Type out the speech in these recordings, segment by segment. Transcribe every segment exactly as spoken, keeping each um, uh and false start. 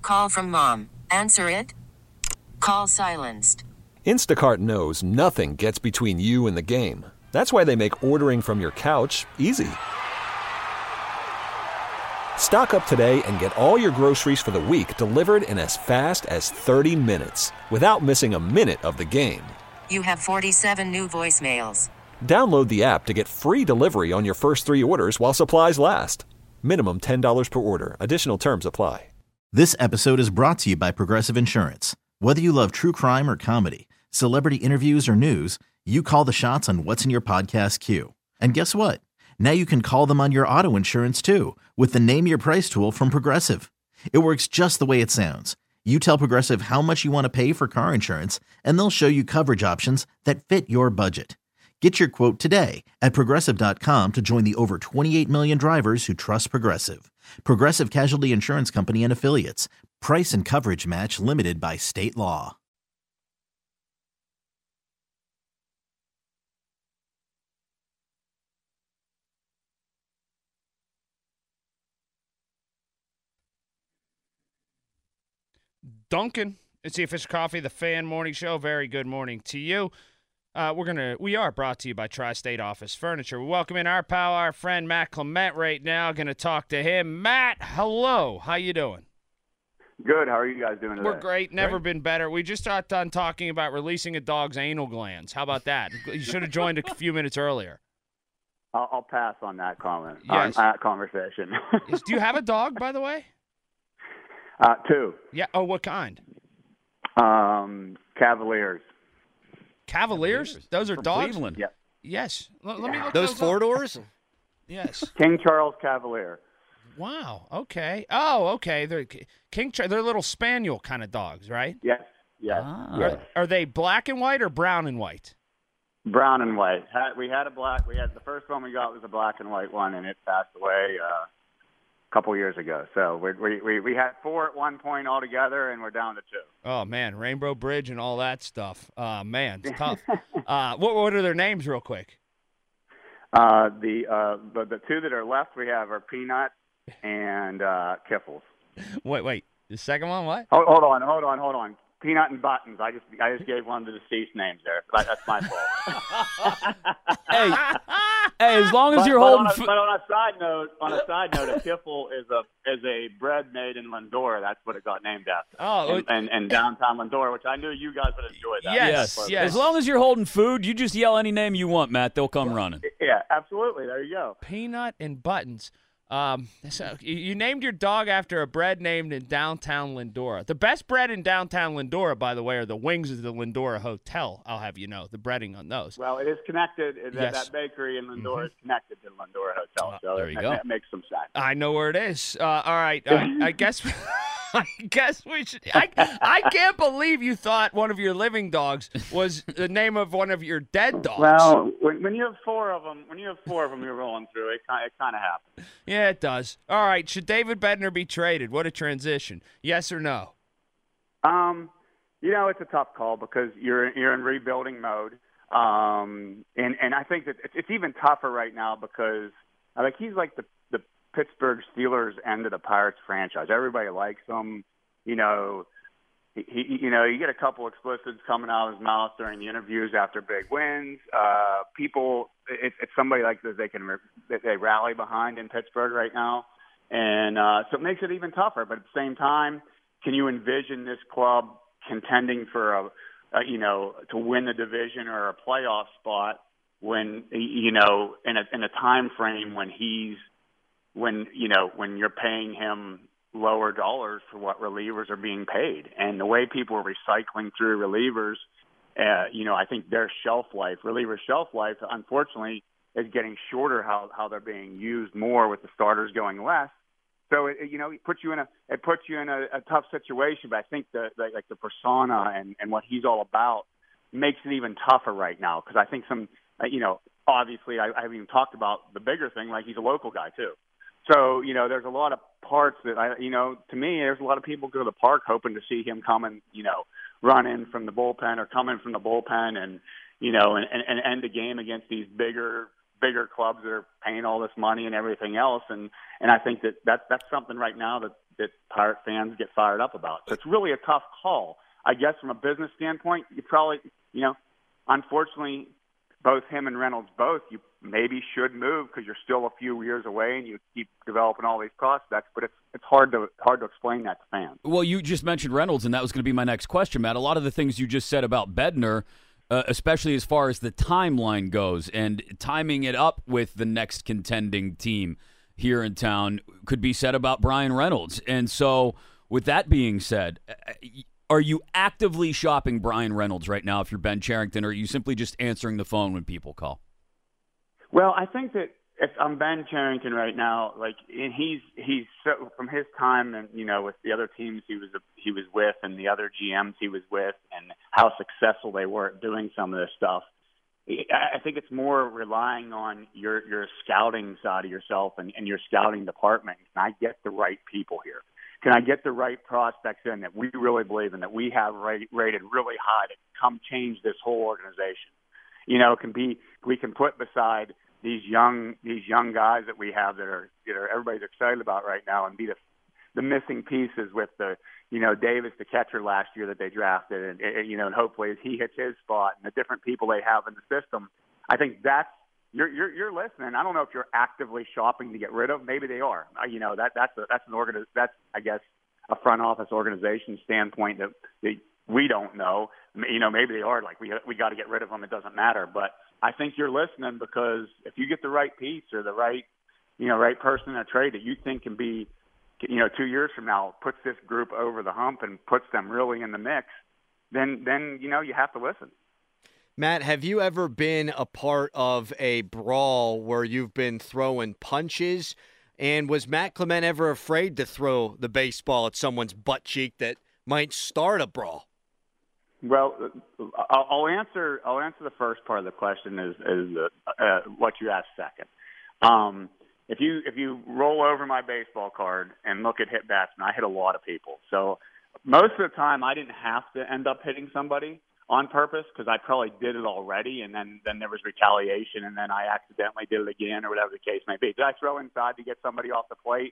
Call from mom. Answer it. Call silenced. Instacart knows nothing gets between you and the game. That's why they make ordering from your couch easy. Stock up today and get all your groceries for the week delivered in as fast as thirty minutes without missing a minute of the game. You have forty-seven new voicemails. Download the app to get free delivery on your first three orders while supplies last. Minimum ten dollars per order. Additional terms apply. This episode is brought to you by Progressive Insurance. Whether you love true crime or comedy, celebrity interviews or news, you call the shots on what's in your podcast queue. And guess what? Now you can call them on your auto insurance too with the Name Your Price tool from Progressive. It works just the way it sounds. You tell Progressive how much you want to pay for car insurance, and they'll show you coverage options that fit your budget. Get your quote today at Progressive dot com to join the over twenty-eight million drivers who trust Progressive. Progressive Casualty Insurance Company and Affiliates. Price and coverage match limited by state law. Duncan, it's the official coffee, the Fan Morning Show. Very good morning to you. Uh, we're gonna, we are brought to you by Tri-State Office Furniture. We welcome in our pal, our friend Matt Clement right now. Going to talk to him. Matt, hello. How you doing? Good. How are you guys doing today? We're great. Never great. been better. We just got done talking about releasing a dog's anal glands. How about that? You should have joined a few minutes earlier. I'll, I'll pass on that comment. Yes. On that conversation. Do you have a dog, by the way? Uh, two. Yeah. Oh, what kind? Um, Cavaliers. Cavaliers? Cavaliers. Those are From dogs? Cleveland. Yep. Yes. L- let me look Those those four up. doors? Yes. King Charles Cavalier. Wow. Okay. Oh, okay. They're King. Char- They're little spaniel kind of dogs, right? Yes. Yes. Ah. yes. Are, are they black and white or brown and white? Brown and white. Had, we had a black. We had the first one we got was a black and white one, and it passed away uh, a couple years ago. So we we we we had four at one point altogether, and we're down to two. Oh man, Rainbow Bridge and all that stuff. Uh, man, it's tough. uh, what what are their names, real quick? Uh, the uh, the the two that are left we have are Peanut and uh, Kiffles. Wait, wait. The second one, what? Hold, hold on, hold on, hold on. Peanut and Buttons. I just I just gave one of the deceased names there. That, that's my fault. Hey, hey, as long as but, you're but holding. On a, Fo- but on a side note, on a side note, a Kiffle is a is a bread made in Lindora. That's what it got named after. Oh, and, and, and downtown Lindora, which I knew you guys would enjoy that. Yes, yes, yes. As long as you're holding food, you just yell any name you want, Matt. They'll come running. Yeah, absolutely. There you go. Peanut and Buttons. Um, so you- you named your dog after a bread named in downtown Lindora. The best bread in downtown Lindora, by the way, are the wings of the Lindora Hotel. I'll have you know the breading on those. Well, it is connected. That, Yes. that bakery in Lindora is connected to the Lindora Hotel. So there you that, go. that makes some sense. I know where it is. Uh, all right. Uh, I guess. I guess we should. I, I can't believe you thought one of your living dogs was the name of one of your dead dogs. Well, when, when you have four of them, when you have four of them, you're rolling through. It kind, it kind of happens. Yeah, it does. All right. Should David Bednar be traded? What a transition. Yes or no? Um, you know, it's a tough call because you're you're in rebuilding mode, um, and and I think that it's, it's even tougher right now because I think he's like the the Pittsburgh Steelers end of the Pirates franchise. Everybody likes him. You know, he, he you know you get a couple explicits coming out of his mouth during the interviews after big wins. Uh, people, it, it's somebody like this they can that they rally behind in Pittsburgh right now, and uh, so it makes it even tougher. But at the same time, can you envision this club contending for a, a you know to win the division or a playoff spot when you know in a in a time frame when he's when you know when you're paying him lower dollars for what relievers are being paid, and the way people are recycling through relievers, uh, you know I think their shelf life, reliever shelf life, unfortunately, is getting shorter. How how they're being used more with the starters going less. So it, you know, it puts you in a it puts you in a, a tough situation. But I think the, the like the persona and, and what he's all about makes it even tougher right now. Because I think some, uh, you know, obviously I, I haven't even talked about the bigger thing. Like he's a local guy too. So you know, there's a lot of parts that I, you know, to me, there's a lot of people go to the park hoping to see him come and you know run in from the bullpen or come in from the bullpen and you know and, and, and end the game against these bigger. bigger clubs that are paying all this money and everything else. And, and I think that, that that's something right now that that Pirate fans get fired up about. So it's really a tough call. I guess from a business standpoint, you probably, you know, unfortunately, both him and Reynolds, both, you maybe should move because you're still a few years away and you keep developing all these prospects. But it's it's hard to hard to explain that to fans. Well, you just mentioned Reynolds, and that was going to be my next question, Matt. A lot of the things you just said about Bednar, uh, especially as far as the timeline goes and timing it up with the next contending team here in town, could be said about Bryan Reynolds. And so, with that being said, are you actively shopping Bryan Reynolds right now if you're Ben Cherington, or are you simply just answering the phone when people call? Well, I think that if I'm Ben Cherington right now, like, and he's he's so, from his time and, you know, with the other teams he was he was with and the other G Ms he was with and how successful they were at doing some of this stuff, I think it's more relying on your your scouting side of yourself and, and your scouting department. Can I get the right people here? Can I get the right prospects in that we really believe in, that we have rate, rated really high to come change this whole organization? You know, it can be, we can put beside these young these young guys that we have that are, you know, everybody's excited about right now, and be the the missing pieces with the, you know, Davis, the catcher last year that they drafted, and, and you know, and hopefully as he hits his spot and the different people they have in the system, I think that's, You're, you're you're listening. I don't know if you're actively shopping to get rid of. Maybe they are. Uh, you know, that that's a, that's an organi- That's I guess a front office organization standpoint that they, we don't know. You know, maybe they are. Like we we got to get rid of them. It doesn't matter. But I think you're listening because if you get the right piece or the right, you know, right person in a trade that you think can be, you know, two years from now puts this group over the hump and puts them really in the mix, then then you know you have to listen. Matt, have you ever been a part of a brawl where you've been throwing punches? And was Matt Clement ever afraid to throw the baseball at someone's butt cheek that might start a brawl? Well, I'll answer. I'll answer the first part of the question is, is uh, what you asked second. Um, if you if you roll over my baseball card and look at hit batsmen, I hit a lot of people. So most of the time, I didn't have to end up hitting somebody on purpose because I probably did it already, and then, then there was retaliation, and then I accidentally did it again or whatever the case may be. Did I throw inside to get somebody off the plate?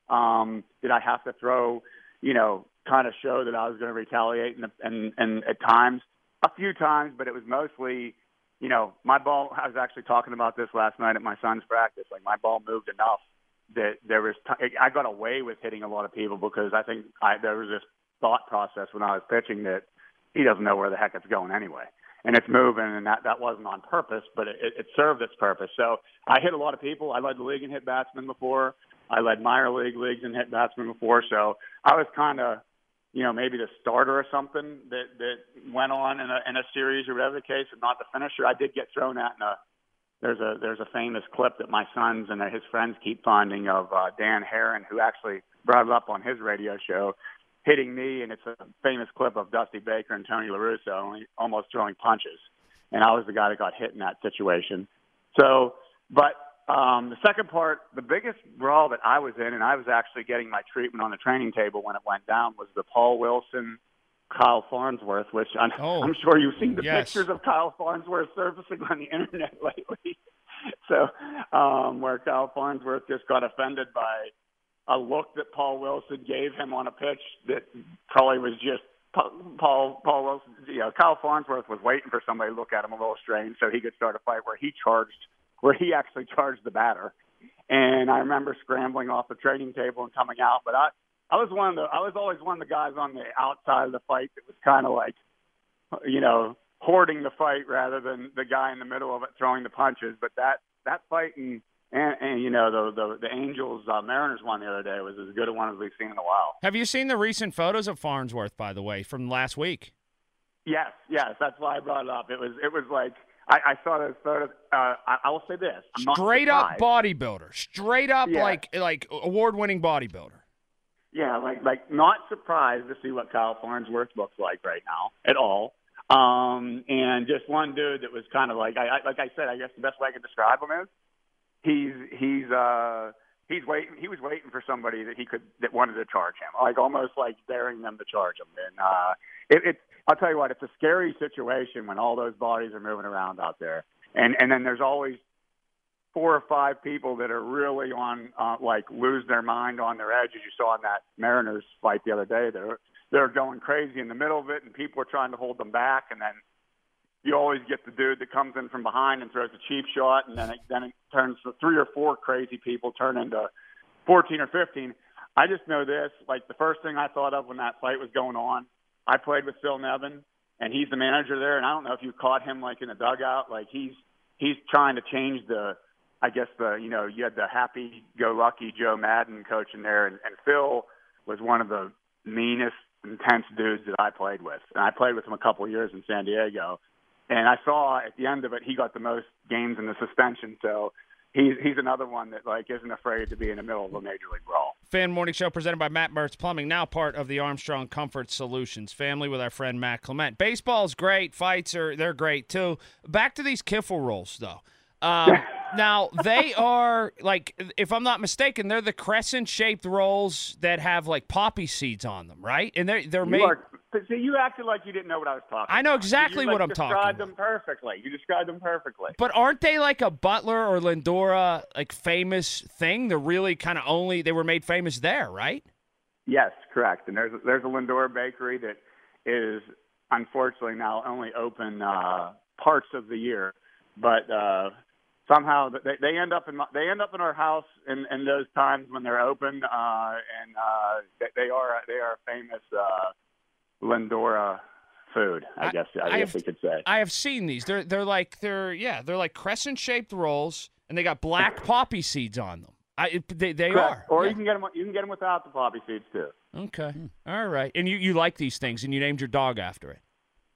Um, did I have to throw, you know, kind of show that I was going to retaliate? And, and, and at times, a few times, but it was mostly, you know, my ball, I was actually talking about this last night at my son's practice. Like, my ball moved enough that there was, t- I got away with hitting a lot of people because I think I, there was this thought process when I was pitching that he doesn't know where the heck it's going anyway. And it's moving, and that, that wasn't on purpose, but it, it served its purpose. So I hit a lot of people. I led the league in hit batsmen before. I led minor league leagues in hit batsmen before. So I was kind of, you know, maybe the starter or something that, that went on in a, in a series or whatever the case, and not the finisher. I did get thrown at in a there's a there's a famous clip that my sons and his friends keep finding of uh, Dan Herron, who actually brought it up on his radio show, hitting me, and it's a famous clip of Dusty Baker and Tony La Russa only, almost throwing punches. And I was the guy that got hit in that situation. So, but um, the second part, the biggest brawl that I was in, and I was actually getting my treatment on the training table when it went down, was the Paul Wilson, Kyle Farnsworth, which I'm, oh, I'm sure you've seen the yes. pictures of Kyle Farnsworth surfacing on the internet lately. So, um, where Kyle Farnsworth just got offended by a look that Paul Wilson gave him on a pitch that probably was just Paul Paul Wilson. You know, Kyle Farnsworth was waiting for somebody to look at him a little strange so he could start a fight where he charged, where he actually charged the batter. And I remember scrambling off the training table and coming out. But I, I was one of the, I was always one of the guys on the outside of the fight that was kind of like, you know, hoarding the fight rather than the guy in the middle of it throwing the punches. But that that fight and. And, and, you know, the the, the Angels uh, Mariners one the other day was as good a one as we've seen in a while. Have you seen the recent photos of Farnsworth, by the way, from last week? Yes, yes. That's why I brought it up. It was it was like I, I saw those photos. Uh, I, I will say this: I'm straight not up bodybuilder, straight up yeah. like like award winning bodybuilder. Yeah, like like not surprised to see what Kyle Farnsworth looks like right now at all. Um, and just one dude that was kind of like I, I like I said, I guess the best way I could describe him is. He's he's uh he's waiting. He was waiting for somebody that he could that wanted to charge him, like almost like daring them to charge him. And uh, it, it I'll tell you what, it's a scary situation when all those bodies are moving around out there. And and then there's always four or five people that are really on, uh, like, lose their mind on their edge, as you saw in that Mariners fight the other day. They're they're going crazy in the middle of it, and people are trying to hold them back, and then you always get the dude that comes in from behind and throws a cheap shot, and then it, then it turns to three or four crazy people turn into fourteen or fifteen. I just know this, like the first thing I thought of when that fight was going on, I played with Phil Nevin, and he's the manager there, and I don't know if you caught him like in the dugout, like he's he's trying to change the, I guess the, you know, you had the happy-go-lucky Joe Madden coaching there, and, and Phil was one of the meanest, intense dudes that I played with. And I played with him a couple of years in San Diego. And I saw at the end of it, he got the most games in the suspension. So he's he's another one that, like, isn't afraid to be in the middle of a Major League brawl. Fan Morning Show presented by Matt Mertz Plumbing, now part of the Armstrong Comfort Solutions family with our friend Matt Clement. Baseball's great. Fights are they're great, too. Back to these Kiffle rolls, though. Um, now, they are, like, if I'm not mistaken, they're the crescent-shaped rolls that have, like, poppy seeds on them, right? And they're, they're You made... are, see, you acted like you didn't know what I was talking I know about. exactly you, like, what I'm talking described about. them perfectly. You described them perfectly. But aren't they like a Butler or Lindora, like, famous thing? They're really kind of only, they were made famous there, right? Yes, correct. And there's, there's a Lindora bakery that is, unfortunately, now only open uh, parts of the year. But uh, somehow they, they end up in my, they end up in our house in, in those times when they're open, uh, and uh, they, they are they are famous uh, Lindora food. I, I guess I, I guess have, we could say. I have seen these. They're they're like they're yeah they're like crescent shaped rolls, and they got black poppy seeds on them. I they they Correct. are. Or yeah. you can get them you can get them without the poppy seeds too. Okay, all right. And you, you like these things, and you named your dog after it.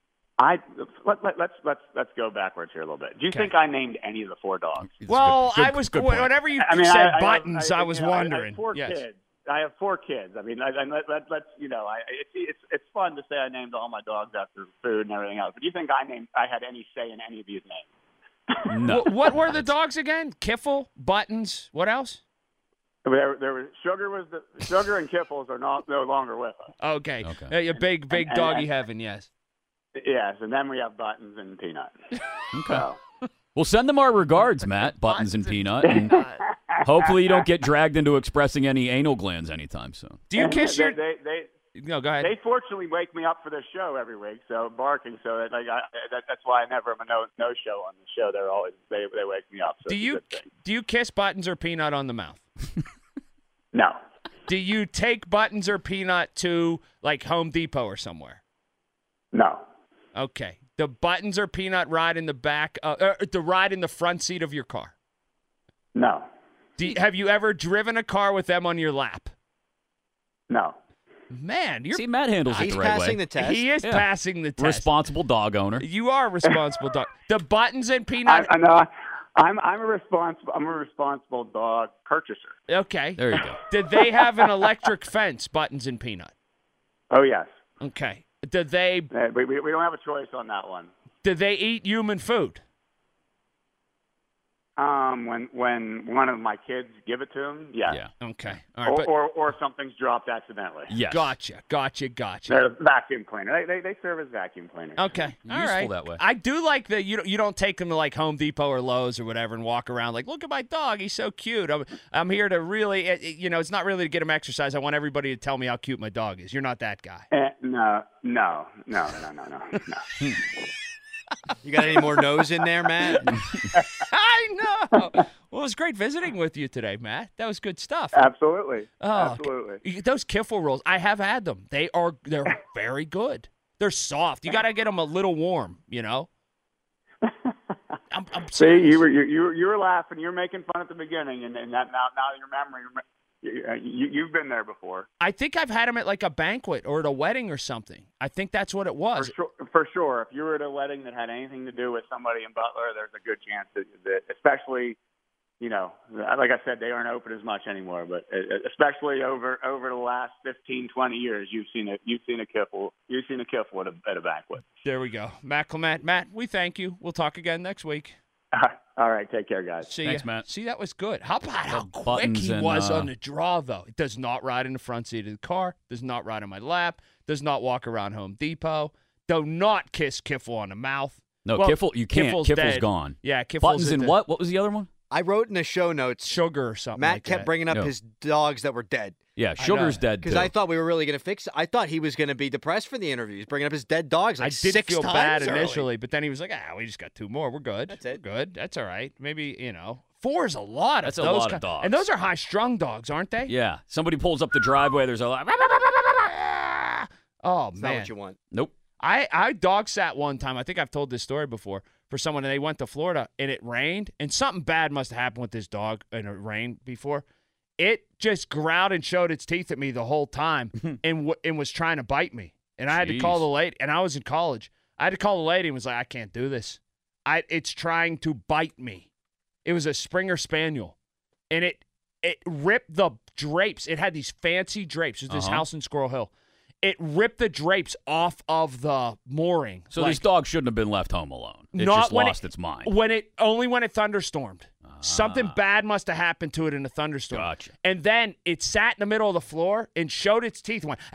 I let, let, let's let's let's go backwards here a little bit. Do you Okay. think I named any of the four dogs? Well, good- I was good point. whenever you I mean, said I, I buttons, have, I, was you know, wondering. I have four yes. kids. I have four kids. I mean, I, I, let, let, let's you know, I, it's it's it's fun to say I named all my dogs after food and everything else. But do you think I named I had any say in any of these names? No. What, what were the dogs again? Kiffle, Buttons, what else? There, there was Sugar was the Sugar and Kiffles are not no longer with us. Okay, Okay. Uh, your big big And- doggy and- heaven, yes. Yes, and then we have Buttons and Peanut. Okay. So, Well, send them our regards, Matt, Buttons and Peanut. And hopefully you don't get dragged into expressing any anal glands anytime soon. Do you kiss they, your? They, they, No, go ahead. they fortunately wake me up for this show every week, so barking. So that, like, I, that, that's why I never am a no no show on the show. They're always they they wake me up. So Do it's a you good thing. do you kiss Buttons or Peanut on the mouth? No. Do you take Buttons or Peanut to like Home Depot or somewhere? No. Okay. The Buttons or Peanut ride in the back, uh, uh, the ride in the front seat of your car. No. Do you, have you ever driven a car with them on your lap? No. Man, you're See, Matt handles it He's the right passing way. the test. he is Yeah. passing the test. Responsible dog owner. You are a responsible dog. The Buttons and I, Peanut. I know. I'm I'm a responsible I'm a responsible dog purchaser. Okay. There you go. Did they have an electric fence, Buttons and Peanut? Oh yes. Okay. Did they Uh, We, we we don't have a choice on that one. did they eat human food? Um, when when one of my kids give it to them, yes. Yeah. Okay. All right. Or, But, or or something's dropped accidentally. Yes. gotcha. Gotcha. Gotcha. They're a vacuum cleaner. They, they they serve as vacuum cleaners. Okay. All Useful right. that way. I do like that you don't, you don't take them to like Home Depot or Lowe's or whatever and walk around like, look at my dog. He's so cute. I'm, I'm here to really, it- it- you know, it's not really to get him exercise. I want everybody to tell me how cute my dog is. You're not that guy. Eh, no, no, no, no, no, no, no. You got any more no's in there, Matt? I know. Well, it was great visiting with you today, Matt. That was good stuff. Absolutely. Oh, Absolutely. Those Kiffle rolls, I have had them. They are they're very good. They're soft. You got to get them a little warm, you know. I'm, I'm See, serious. you were you, you were you were laughing. You were making fun at the beginning, and, and that now now your memory. You, you, you've been there before. I think I've had them at like a banquet or at a wedding or something. I think that's what it For was. sure, for sure. If you were at a wedding that had anything to do with somebody in Butler, there's a good chance that, that especially, you know, like I said, they aren't open as much anymore. But especially over over the last fifteen, twenty years, you've seen a you've seen a Kiffle, you've seen a Kiffle at a, at a banquet. There we go. Matt Clement. Matt, we thank you. We'll talk again next week. All right, take care, guys. See Thanks, ya. Matt. See, that was good. How about how The quick buttons he and, was uh, on the draw, though? It does not ride in the front seat of the car. Does not ride on my lap. Does not walk around Home Depot. Do not kiss Kiffle on the mouth. No, Well, Kiffle, you can't. Kiffle's Kiffle's dead. gone. Yeah, Kiffle's Buttons at and the- what? What was the other one? I wrote in the show notes. Sugar or something. Matt like kept that. bringing up No. his dogs that were dead. Yeah, I Sugar's know. dead, Because too. I thought we were really going to fix it. I thought he was going to be depressed for the interview. He's bringing up his dead dogs like I did six feel times bad early. initially, but then he was like, "Ah, we just got two more. We're good. That's it. We're good. That's all right. Maybe you know, four is a lot. That's of a those lot of kind- dogs. and those are high-strung dogs, aren't they? Yeah, somebody pulls up the driveway, there's a lot. Oh That's man, not what you want. Nope. I I dog sat one time. I think I've told this story before for someone, and they went to Florida and it rained, and something bad must have happened with this dog and it rained before. It just growled and showed its teeth at me the whole time and w- and was trying to bite me. And I had to call Jeez. the lady, and I was in college. I had to call the lady and was like, I can't do this. I it's trying to bite me. It was a Springer Spaniel, and it it ripped the drapes. It had these fancy drapes. It was this Uh-huh. house in Squirrel Hill. It ripped the drapes off of the mooring. So like, this dog shouldn't have been left home alone. It Not just when lost it- its mind. when it only when it thunderstormed. Something Ah. bad must have happened to it in a thunderstorm. Gotcha. And then it sat in the middle of the floor and showed its teeth and went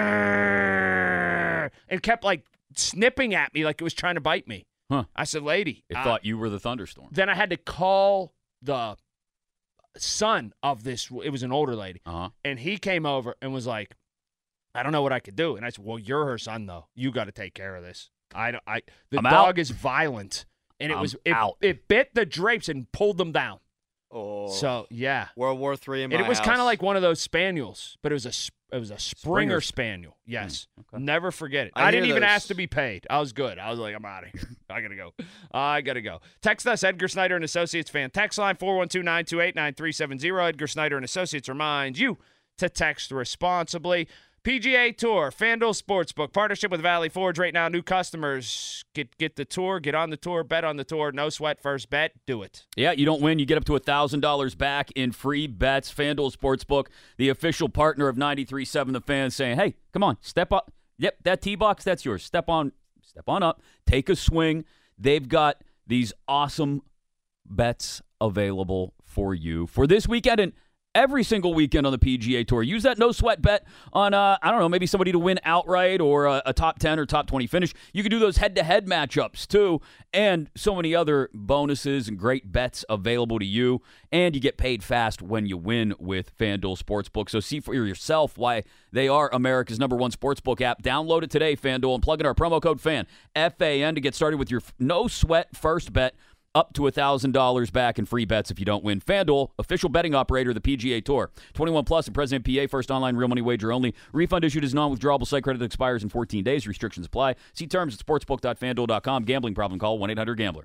and kept like snipping at me like it was trying to bite me. Huh. I said, "Lady," It uh, thought you were the thunderstorm. then I had to call the son of this. It was an older lady, Uh-huh. and he came over and was like, "I don't know what I could do." And I said, "Well, you're her son, though. You got to take care of this. I, don't- I the I'm dog out. is violent, and it I'm was it, out. it bit the drapes and pulled them down. Oh, So yeah, World War Three in my and it was kind house. of like one of those spaniels, but it was a sp- it was a Springer, Springer. Spaniel. Yes, okay. never forget it. I I, didn't hear even those- ask to be paid. I was good. I was like, I'm out of here. I gotta go. I gotta go. Text us, Edgar Snyder and Associates fan text line four one two nine two eight nine three seven zero. Edgar Snyder and Associates reminds you to text responsibly. P G A Tour, FanDuel Sportsbook, partnership with Valley Forge. Right now, new customers get get the tour, get on the tour, bet on the tour. No sweat, first bet, do it. Yeah, you don't win, you get up to one thousand dollars back in free bets. FanDuel Sportsbook, the official partner of ninety-three point seven The Fan, saying, hey, come on, step up. Yep, that tee box, that's yours. Step on, step on up, take a swing. They've got these awesome bets available for you for this weekend and every single weekend on the P G A Tour. Use that no sweat bet on, uh, I don't know, maybe somebody to win outright or a, a top ten or top twenty finish. You can do those head-to-head matchups, too, and so many other bonuses and great bets available to you. And you get paid fast when you win with FanDuel Sportsbook. So see for yourself why they are America's number one sportsbook app. Download it today, FanDuel, and plug in our promo code FAN, F A N, to get started with your no-sweat first bet. Up to one thousand dollars back in free bets if you don't win. FanDuel, official betting operator of the P G A Tour. twenty-one plus and President P A, first online real money wager only. Refund issued as non-withdrawable site credit that expires in fourteen days. Restrictions apply. See terms at sportsbook dot fan duel dot com. Gambling problem, call one eight hundred gambler.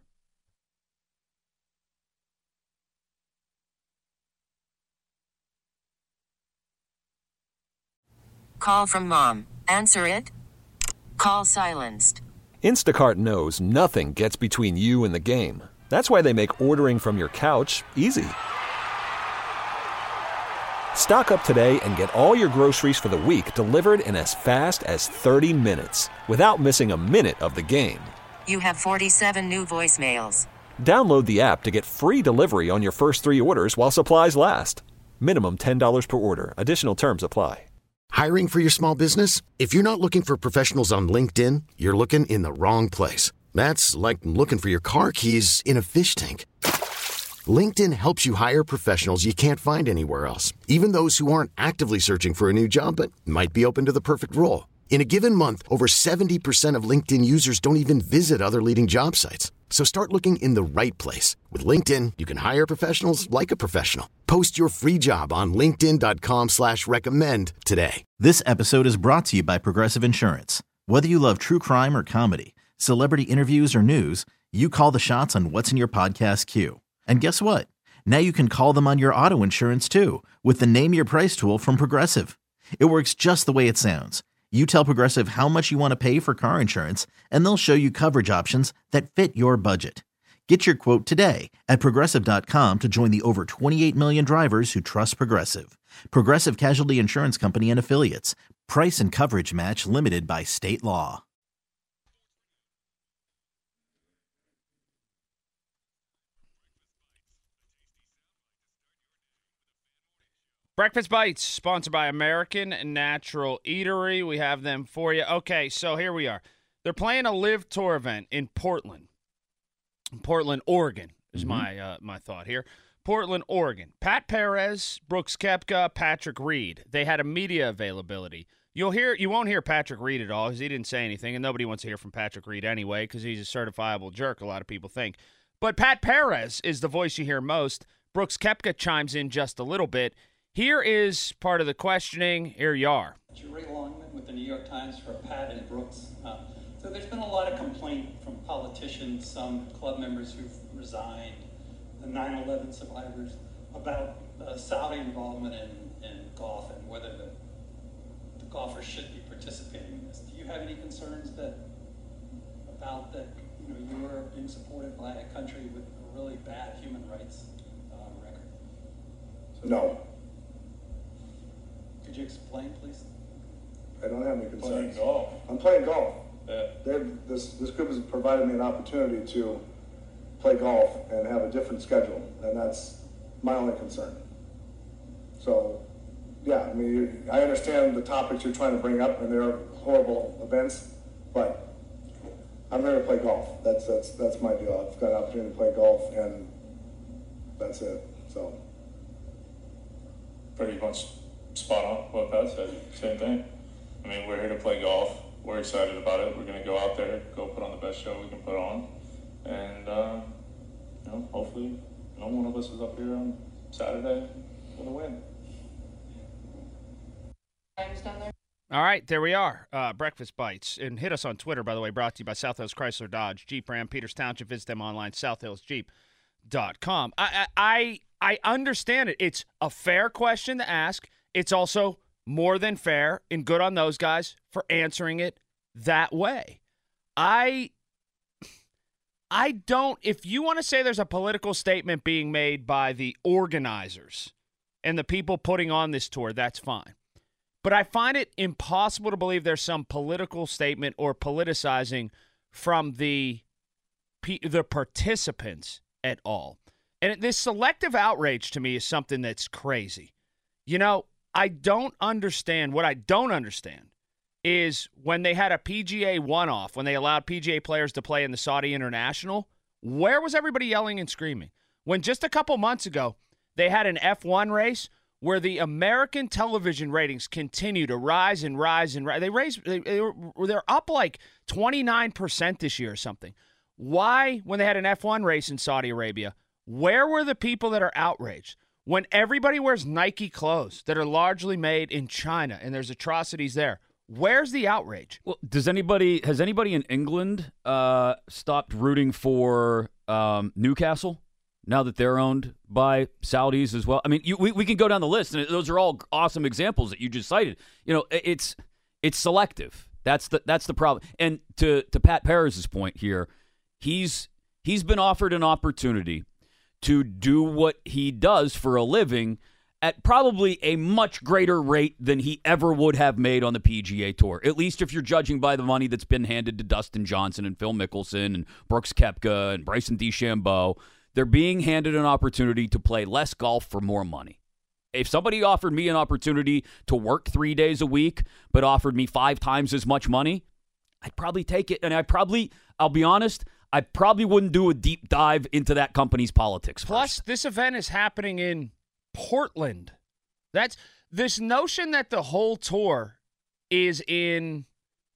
Call from mom. Answer it. Call silenced. Instacart knows nothing gets between you and the game. That's why they make ordering from your couch easy. Stock up today and get all your groceries for the week delivered in as fast as thirty minutes without missing a minute of the game. You have forty-seven new voicemails. Download the app to get free delivery on your first three orders while supplies last. Minimum ten dollars per order. Additional terms apply. Hiring for your small business? If you're not looking for professionals on LinkedIn, you're looking in the wrong place. That's like looking for your car keys in a fish tank. LinkedIn helps you hire professionals you can't find anywhere else, even those who aren't actively searching for a new job but might be open to the perfect role. In a given month, over seventy percent of LinkedIn users don't even visit other leading job sites. So start looking in the right place. With LinkedIn, you can hire professionals like a professional. Post your free job on linkedin dot com slash recommend today. This episode is brought to you by Progressive Insurance. Whether you love true crime or comedy, celebrity interviews or news, you call the shots on what's in your podcast queue. And guess what? Now you can call them on your auto insurance too with the Name Your Price tool from Progressive. It works just the way it sounds. You tell Progressive how much you want to pay for car insurance, and they'll show you coverage options that fit your budget. Get your quote today at Progressive dot com to join the over twenty-eight million drivers who trust Progressive. Progressive Casualty Insurance Company and Affiliates. Price and coverage match limited by state law. Breakfast Bites, sponsored by American Natural Eatery. We have them for you. Okay, so here we are. They're playing a Live Tour event in Portland. Portland, Oregon is Mhm. my uh, my thought here. Portland, Oregon. Pat Perez, Brooks Koepka, Patrick Reed. They had a media availability. You'll hear, you won't hear Patrick Reed at all because he didn't say anything, and nobody wants to hear from Patrick Reed anyway because he's a certifiable jerk, a lot of people think. But Pat Perez is the voice you hear most. Brooks Koepka chimes in just a little bit. Here is part of the questioning. Here you are. Ray Longman with the New York Times for Pat and Brooks. Uh, so there's been a lot of complaint from politicians, some club members who've resigned, the nine eleven survivors, about uh, Saudi involvement in, in golf and whether the, the golfers should be participating in this. Do you have any concerns that about that? You know, you are being supported by a country with a really bad human rights uh, record. So no. Could you explain, please? I don't have any concerns. Playing golf. I'm playing golf. Yeah. They've, this this group has provided me an opportunity to play golf and have a different schedule, and that's my only concern. So, yeah, I mean, you, I understand the topics you're trying to bring up, and they're horrible events, but I'm here to play golf. That's that's that's my deal. I've got an opportunity to play golf, and that's it. So, pretty much spot on what Pat said. Same thing. I mean, we're here to play golf. We're excited about it. We're going to go out there, go put on the best show we can put on. And, uh, you know, hopefully, you know, one of us is up here on Saturday with a win. All right, there we are. Uh, Breakfast Bites. And hit us on Twitter, by the way, brought to you by South Hills Chrysler Dodge, Jeep Ram, Peters Township. Visit them online, south hills jeep dot com. I, I, I understand it. It's a fair question to ask. It's also more than fair and good on those guys for answering it that way. I I don't, if you want to say there's a political statement being made by the organizers and the people putting on this tour, that's fine. But I find it impossible to believe there's some political statement or politicizing from the the participants at all. And this selective outrage to me is something that's crazy. You know, I don't understand. What I don't understand is when they had a P G A one-off, when they allowed P G A players to play in the Saudi International, where was everybody yelling and screaming? When just a couple months ago, they had an F one race where the American television ratings continue to rise and rise and rise. They raised, they, they were, they're up like twenty-nine percent this year or something. Why, when they had an F one race in Saudi Arabia, where were the people that are outraged? When everybody wears Nike clothes that are largely made in China and there's atrocities there, where's the outrage? Well, does anybody has anybody in England uh, stopped rooting for um, Newcastle now that they're owned by Saudis as well? I mean, you, we we can go down the list, and those are all awesome examples that you just cited. You know, it's it's selective. That's the that's the problem. And to to Pat Perez's point here, he's he's been offered an opportunity to do what he does for a living at probably a much greater rate than he ever would have made on the P G A Tour, at least if you're judging by the money that's been handed to Dustin Johnson and Phil Mickelson and Brooks Koepka and Bryson DeChambeau. They're being handed an opportunity to play less golf for more money. If somebody offered me an opportunity to work three days a week but offered me five times as much money, I'd probably take it. And I probably, I'll be honest, I probably wouldn't do a deep dive into that company's politics. Plus, first. This event is happening in Portland. That's this notion that the whole tour is in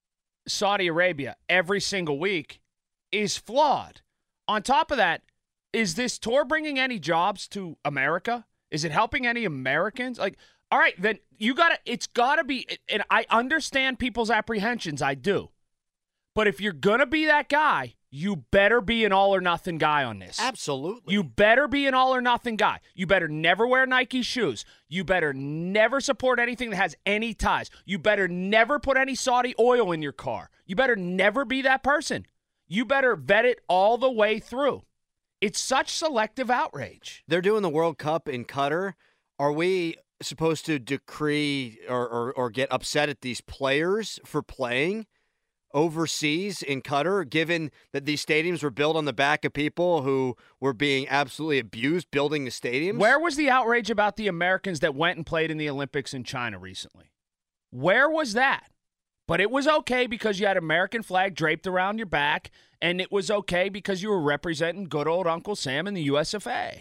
Saudi Arabia every single week is flawed. On top of that, is this tour bringing any jobs to America? Is it helping any Americans? Like, all right, then you got to, it's got to be, and I understand people's apprehensions, I do. But if you're going to be that guy, you better be an all-or-nothing guy on this. Absolutely. You better be an all-or-nothing guy. You better never wear Nike shoes. You better never support anything that has any ties. You better never put any Saudi oil in your car. You better never be that person. You better vet it all the way through. It's such selective outrage. They're doing the World Cup in Qatar. Are we supposed to decree or, or, or get upset at these players for playing overseas in Qatar, given that these stadiums were built on the back of people who were being absolutely abused building the stadiums? Where was the outrage about the Americans that went and played in the Olympics in China recently? Where was that? But it was okay because you had American flag draped around your back, and it was okay because you were representing good old Uncle Sam in the U S F A.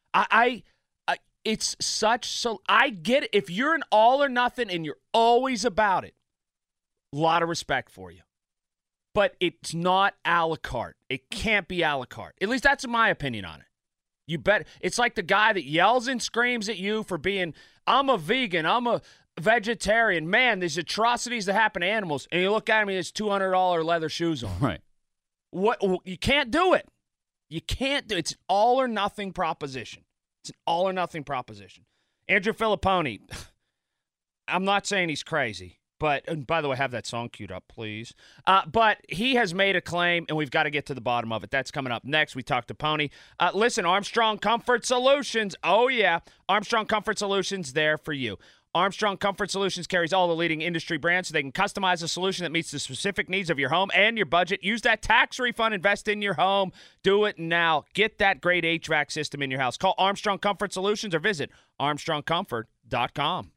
I, I, I it's such so I get it. If you're an all or nothing and you're always about it, a lot of respect for you. But it's not a la carte. It can't be a la carte. At least that's my opinion on it. You bet. It's like the guy that yells and screams at you for being, I'm a vegan, I'm a vegetarian. Man, there's atrocities that happen to animals. And you look at him, he has two hundred dollars leather shoes on. Right. What? You can't do it. You can't do it. It's an all or nothing proposition. It's an all or nothing proposition. Andrew Filipponi, I'm not saying he's crazy. But, and by the way, have that song queued up, please. Uh, but he has made a claim, and we've got to get to the bottom of it. That's coming up next. We talk to Pony. Uh, listen, Armstrong Comfort Solutions. Oh, yeah. Armstrong Comfort Solutions there for you. Armstrong Comfort Solutions carries all the leading industry brands so they can customize a solution that meets the specific needs of your home and your budget. Use that tax refund. Invest in your home. Do it now. Get that great H V A C system in your house. Call Armstrong Comfort Solutions or visit armstrong comfort dot com.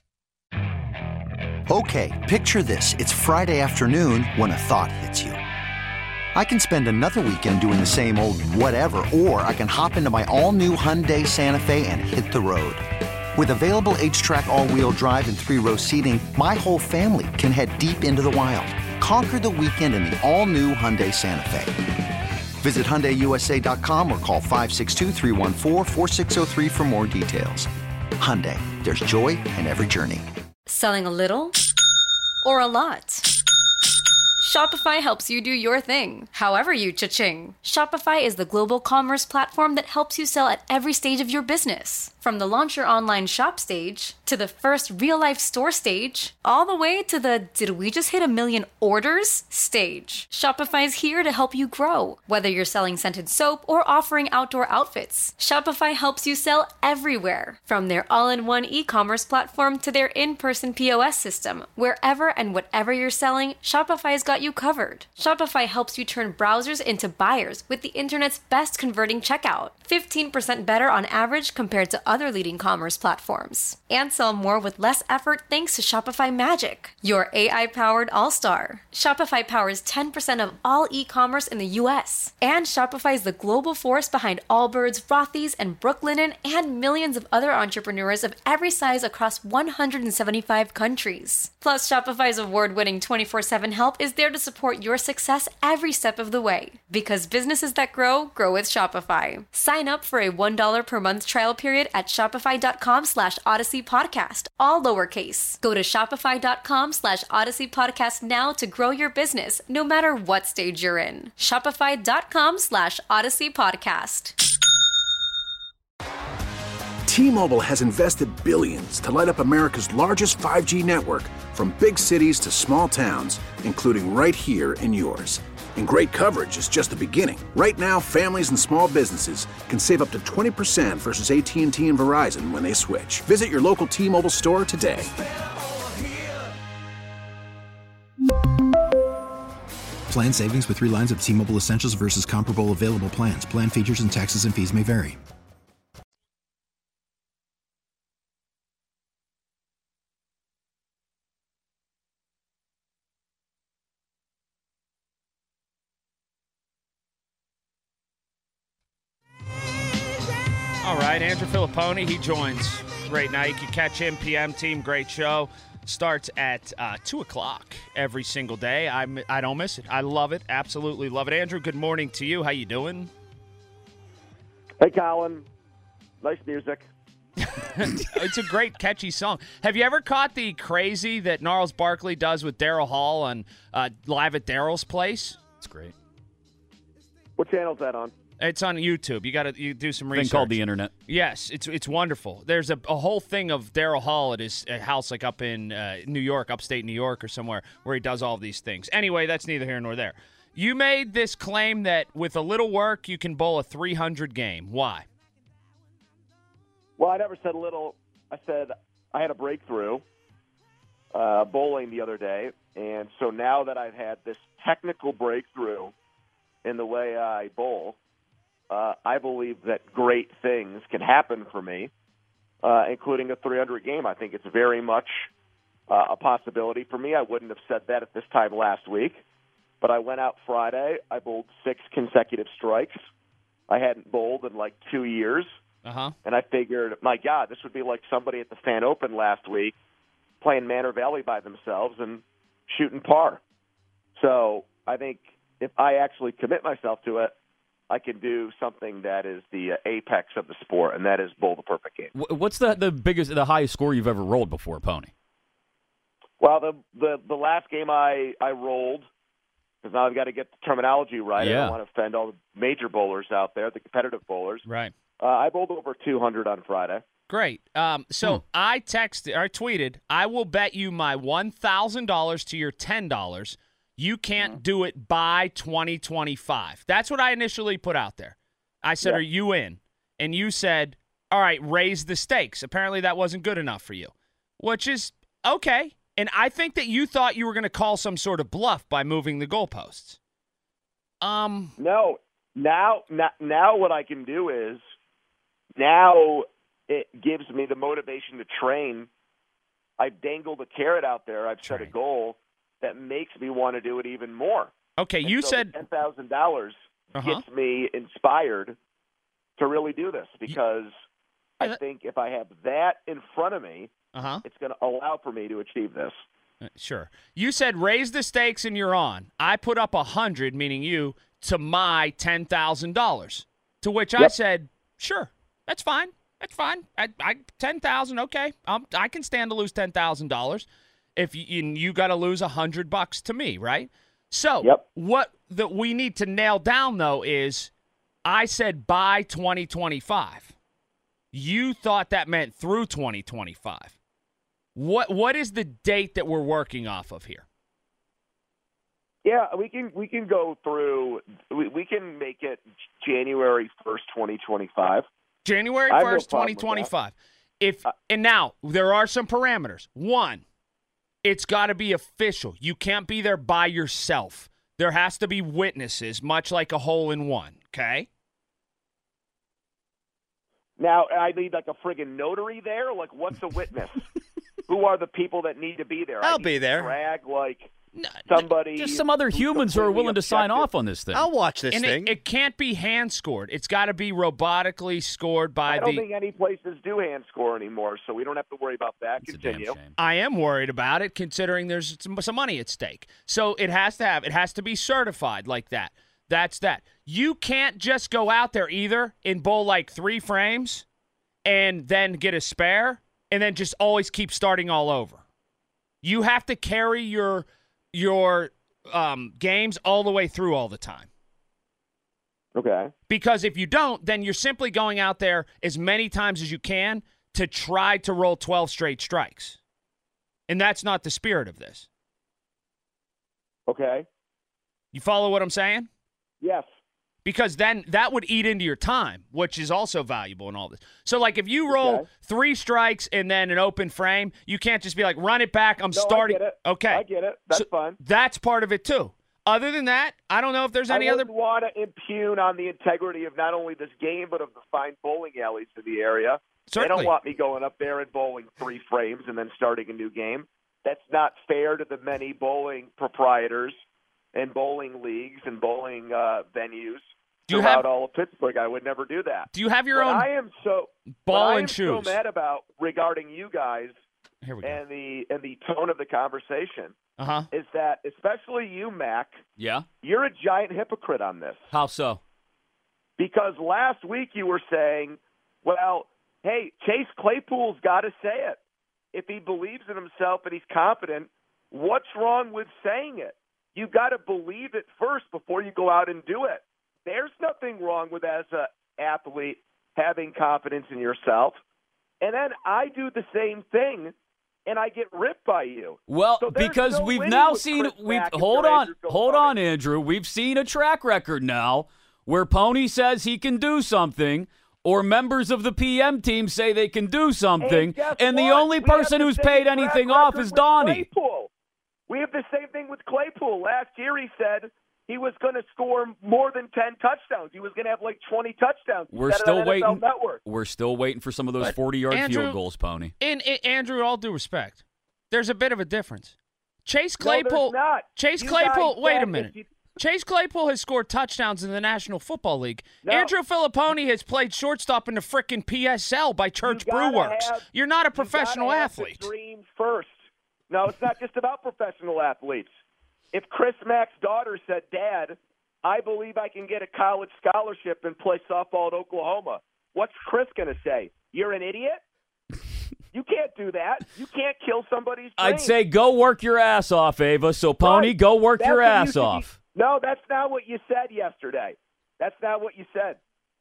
Okay, picture this. It's Friday afternoon when a thought hits you. I can spend another weekend doing the same old whatever, or I can hop into my all-new Hyundai Santa Fe and hit the road. With available H-Track all-wheel drive and three-row seating, my whole family can head deep into the wild. Conquer the weekend in the all-new Hyundai Santa Fe. Visit Hyundai U S A dot com or call five six two, three one four, four six zero three for more details. Hyundai, there's joy in every journey. Selling a little or a lot? Shopify helps you do your thing, however you cha-ching. Shopify is the global commerce platform that helps you sell at every stage of your business. From the launch your online shop stage, to the first real-life store stage, all the way to the did we just hit a million orders stage. Shopify's here to help you grow. Whether you're selling scented soap or offering outdoor outfits, Shopify helps you sell everywhere. From their all-in-one e-commerce platform to their in-person P O S system, wherever and whatever you're selling, Shopify's got you covered. Shopify helps you turn browsers into buyers with the internet's best converting checkout. fifteen percent better on average compared to other leading commerce platforms. And sell more with less effort thanks to Shopify Magic, your A I-powered all-star. Shopify powers ten percent of all e-commerce in the U S. And Shopify is the global force behind Allbirds, Rothy's, and Brooklinen, and millions of other entrepreneurs of every size across one hundred seventy-five countries. Plus, Shopify's award-winning twenty-four seven help is there to support your success every step of the way. Because businesses that grow, grow with Shopify. Sign up for a one dollar per month trial period at shopify.com slash Odyssey Podcast, all lowercase. Go to shopify.com slash Odyssey Podcast now to grow your business, no matter what stage you're in. Shopify.com slash Odyssey Podcast. T-Mobile has invested billions to light up America's largest five G network, from big cities to small towns, including right here in yours. And great coverage is just the beginning. Right now, families and small businesses can save up to twenty percent versus A T and T and Verizon when they switch. Visit your local T-Mobile store today. Plan savings with three lines of T-Mobile Essentials versus comparable available plans. Plan features and taxes and fees may vary. All right, Andrew Filipponi, he joins right now. You can catch him, P M Team, great show. Starts at uh, two o'clock every single day. I, I don't miss it. I love it, absolutely love it. Andrew, good morning to you. How you doing? Hey, Colin. Nice music. It's a great, catchy song. Have you ever caught the crazy that Gnarls Barkley does with Daryl Hall on uh, Live at Daryl's Place? It's great. What channel's that on? It's on YouTube. You got to you do some research. Thing called the internet. Yes, it's it's wonderful. There's a, a whole thing of Daryl Hall at his uh, house, like up in uh, New York, upstate New York or somewhere, where he does all these things. Anyway, that's neither here nor there. You made this claim that with a little work, you can bowl a three hundred game. Why? Well, I never said little. I said I had a breakthrough uh, bowling the other day, and so now that I've had this technical breakthrough in the way I bowl, Uh, I believe that great things can happen for me, uh, including a three hundred game. I think it's very much uh, a possibility for me. I wouldn't have said that at this time last week, but I went out Friday. I bowled six consecutive strikes. I hadn't bowled in like two years. Uh-huh. And I figured, my God, this would be like somebody at the Fan Open last week playing Manor Valley by themselves and shooting par. So I think if I actually commit myself to it, I can do something that is the uh, apex of the sport, and that is bowl the perfect game. What's the the biggest, the highest score you've ever rolled before, Pony? Well, the the, the last game I, I rolled, because now I've got to get the terminology right. Yeah. I don't want to offend all the major bowlers out there, the competitive bowlers. Right. Uh, I bowled over two hundred on Friday. Great. Um, so hmm. I texted, or I tweeted, I will bet you my one thousand dollars to your ten dollars. You can't mm-hmm. do it by twenty twenty-five. That's what I initially put out there. I said, yeah. Are you in? And you said, all right, raise the stakes. Apparently that wasn't good enough for you, which is okay. And I think that you thought you were going to call some sort of bluff by moving the goalposts. Um, No. Now, now, now what I can do is, now it gives me the motivation to train. I've dangled a carrot out there. I've set a goal that makes me want to do it even more. Okay, and you so said ten thousand dollars uh-huh. gets me inspired to really do this because I uh, think if I have that in front of me, uh-huh. it's going to allow for me to achieve this. Uh, sure. You said raise the stakes and you're on. I put up one hundred, meaning you, to my ten thousand dollars, to which yep. I said, sure, that's fine. That's fine. I, I ten thousand dollars, okay. Um, I can stand to lose ten thousand dollars. If you you got to lose a hundred bucks to me, right? So yep. what that we need to nail down though is, I said by twenty twenty-five. You thought that meant through twenty twenty-five. What what is the date that we're working off of here? Yeah, we can we can go through. We, we can make it January first, twenty twenty-five. January first, twenty twenty-five. If and now there are some parameters. One. It's got to be official. You can't be there by yourself. There has to be witnesses, much like a hole in one, okay? Now, I need like a friggin' notary there? Like, what's a witness? Who are the people that need to be there? I'll I need be there. To drag, like, somebody. Just some other humans who are willing to sign off on this thing. I'll watch this and thing. It, it can't be hand scored. It's got to be robotically scored by I don't the. think any places do hand score anymore, so we don't have to worry about that. It's Continue. I am worried about it, considering there's some, some money at stake. So it has to have. It has to be certified like that. That's that. You can't just go out there either and bowl like three frames, and then get a spare, and then just always keep starting all over. You have to carry your. your um, games all the way through all the time. Okay. Because if you don't, then you're simply going out there as many times as you can to try to roll twelve straight strikes. And that's not the spirit of this. Okay. You follow what I'm saying? Yes. Because then that would eat into your time, which is also valuable in all this. So, like, if you roll okay. three strikes and then an open frame, you can't just be like, run it back, I'm no, starting. I get it. Okay. I get it. That's so fine. That's part of it, too. Other than that, I don't know if there's any I other. I want to impugn on the integrity of not only this game, but of the fine bowling alleys in the area. Certainly. They don't want me going up there and bowling three frames and then starting a new game. That's not fair to the many bowling proprietors and bowling leagues and bowling uh, venues. Do you throughout have, all of Pittsburgh, I would never do that. Do you have your what own I am so, ball what I and am shoes? so mad about regarding you guys Here we go. and the and the tone of the conversation uh-huh. is that, especially you, Mac, yeah, you're a giant hypocrite on this. How so? Because last week you were saying, well, hey, Chase Claypool's got to say it. If he believes in himself and he's confident, what's wrong with saying it? You got to believe it first before you go out and do it. There's nothing wrong with, as an athlete, having confidence in yourself. And then I do the same thing, and I get ripped by you. Well, so because no we've now seen – we've hold on, hold on, Andrew. We've seen a track record now where Pony says he can do something, or members of the P M team say they can do something, and, and the what? only we person who's who's paid anything off is Donnie. Claypool. We have the same thing with Claypool. Last year he said – he was going to score more than ten touchdowns. He was going to have like twenty touchdowns. We're still waiting. Network. We're still waiting for some of those forty-yard field goals, Pony. And, and Andrew, all due respect, there's a bit of a difference. Chase No, Claypool. there's not. Chase You Claypool. guys Wait said a minute. If you, Chase Claypool has scored touchdowns in the National Football League. No. Andrew Filipponi has played shortstop in the frickin' P S L by Church You Brew gotta Works. have- You're not a You professional gotta have athlete. the dream first. No, it's not just about professional athletes. If Chris Mack's daughter said, Dad, I believe I can get a college scholarship and play softball at Oklahoma, what's Chris going to say? You're an idiot? You can't do that. You can't kill somebody's dream. I'd say go work your ass off, Ava. So, Pony, Right. go work That's your what you ass should be- off. No, that's not what you said yesterday. That's not what you said.